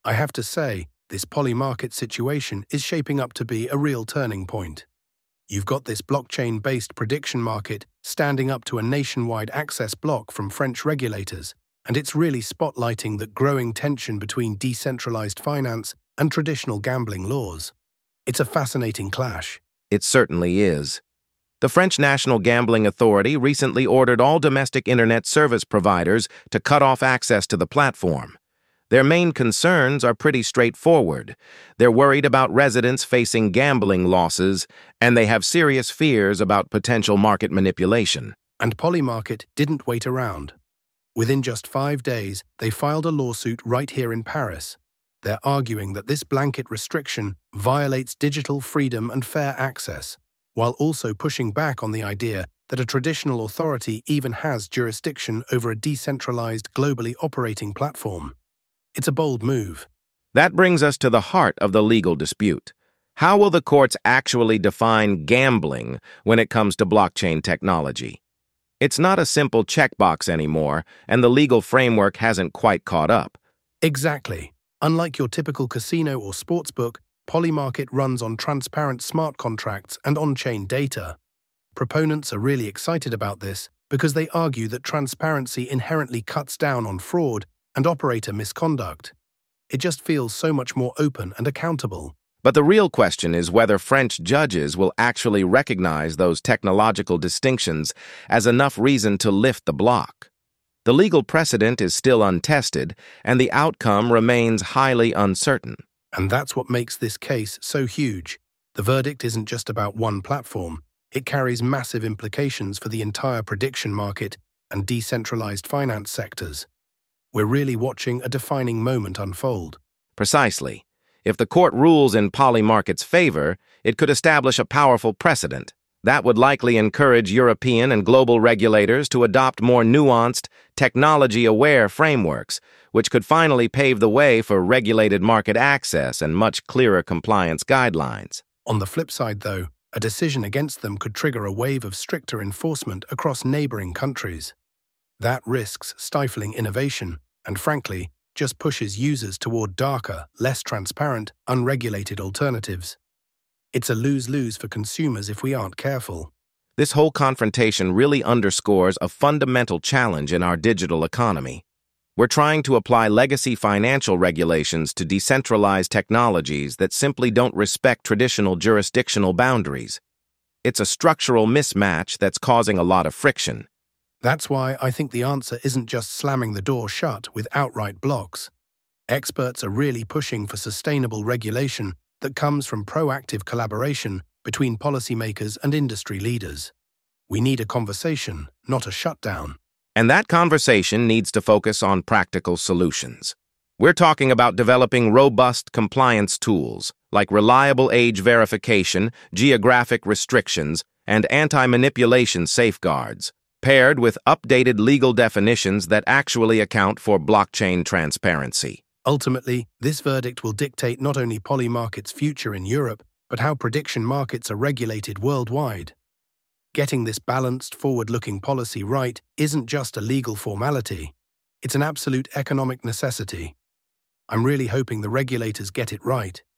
I have to say, this Polymarket situation is shaping up to be a real turning point. You've got this blockchain-based prediction market standing up to a nationwide access block from French regulators, and it's really spotlighting the growing tension between decentralized finance and traditional gambling laws. It's a fascinating clash. It certainly is. The French National Gambling Authority recently ordered all domestic internet service providers to cut off access to the platform. Their main concerns are pretty straightforward. They're worried about residents facing gambling losses, and they have serious fears about potential market manipulation. And Polymarket didn't wait around. Within just 5 days, they filed a lawsuit right here in Paris. They're arguing that this blanket restriction violates digital freedom and fair access, while also pushing back on the idea that a traditional authority even has jurisdiction over a decentralized, globally operating platform. It's a bold move. That brings us to the heart of the legal dispute. How will the courts actually define gambling when it comes to blockchain technology? It's not a simple checkbox anymore, and the legal framework hasn't quite caught up. Exactly. Unlike your typical casino or sportsbook, Polymarket runs on transparent smart contracts and on-chain data. Proponents are really excited about this because they argue that transparency inherently cuts down on fraud and operator misconduct. It just feels so much more open and accountable. But the real question is whether French judges will actually recognize those technological distinctions as enough reason to lift the block. The legal precedent is still untested, and the outcome remains highly uncertain. And that's what makes this case so huge. The verdict isn't just about one platform. It carries massive implications for the entire prediction market and decentralized finance sectors. We're really watching a defining moment unfold. Precisely. If the court rules in Polymarket's favor, it could establish a powerful precedent. That would likely encourage European and global regulators to adopt more nuanced, technology-aware frameworks, which could finally pave the way for regulated market access and much clearer compliance guidelines. On the flip side, though, a decision against them could trigger a wave of stricter enforcement across neighboring countries. That risks stifling innovation and, frankly, just pushes users toward darker, less transparent, unregulated alternatives. It's a lose-lose for consumers if we aren't careful. This whole confrontation really underscores a fundamental challenge in our digital economy. We're trying to apply legacy financial regulations to decentralized technologies that simply don't respect traditional jurisdictional boundaries. It's a structural mismatch that's causing a lot of friction. That's why I think the answer isn't just slamming the door shut with outright blocks. Experts are really pushing for sustainable regulation that comes from proactive collaboration between policymakers and industry leaders. We need a conversation, not a shutdown. And that conversation needs to focus on practical solutions. We're talking about developing robust compliance tools, like reliable age verification, geographic restrictions, and anti-manipulation safeguards, paired with updated legal definitions that actually account for blockchain transparency. Ultimately, this verdict will dictate not only Polymarket's future in Europe, but how prediction markets are regulated worldwide. Getting this balanced, forward-looking policy right isn't just a legal formality. It's an absolute economic necessity. I'm really hoping the regulators get it right.